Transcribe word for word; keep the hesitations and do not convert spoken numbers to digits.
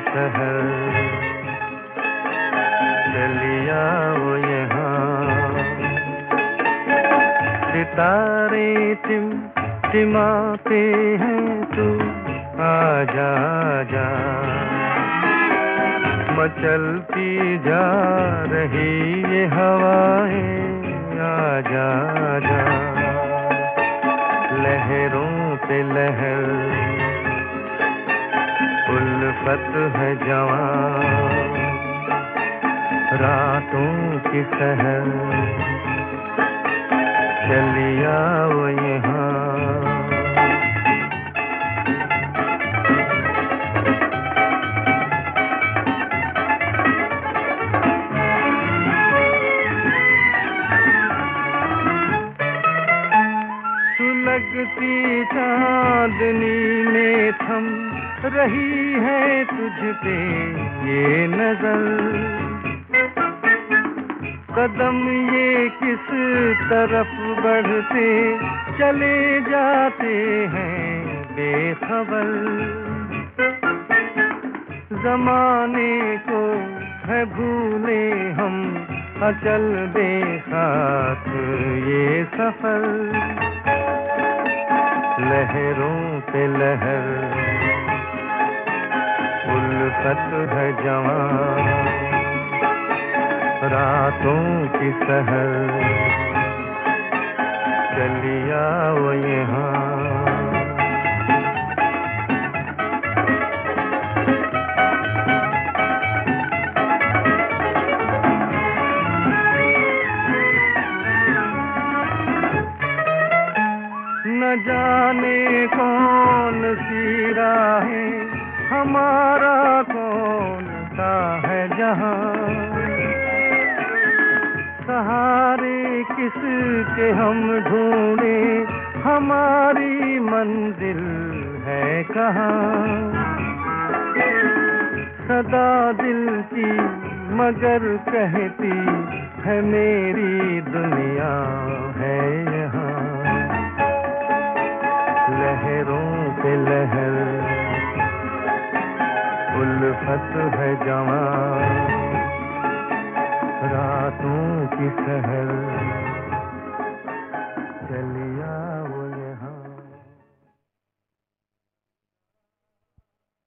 शहर चलिया वो यहाँ। सितारे टिम टिमाते हैं, तू आजा आजा। मचलती जा रही ये हवाएं, आजा आजा। लहरों पे लहर, उल्फत है जवां। रातों की सहर चलिया वो यहाँ। सुलगती चांदनी में थम रही है तुझ पे ये नजर। कदम ये किस तरफ बढ़ते चले जाते हैं बेखबर। जमाने को है भूले हम, अचल दे साथ ये सफर। लहरों पे लहर, उल्फत है जवां। रातों की सहर चलिया वो यहाँ। न जाने कौन सी राहें, हमारा कौन सा है जहां। सहारे किसके हम ढूंढे, हमारी मंजिल है कहाँ। सदा दिल की मगर कहती है मेरी दुनिया है यहाँ। लहरों पे लहर, उल्फत है जवां। रातों की सहर